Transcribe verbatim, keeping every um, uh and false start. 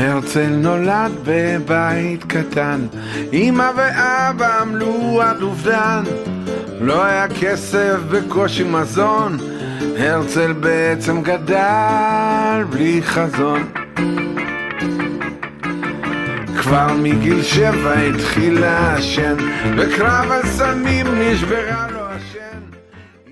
הרצל נולד בבית קטן, אמא ואבא עמלו עד אובדן, לא היה כסף, בקושי מזון, הרצל בעצם גדל בלי חזון. כבר מגיל שבע התחיל לעשן, בקרב על סמים נשברה לו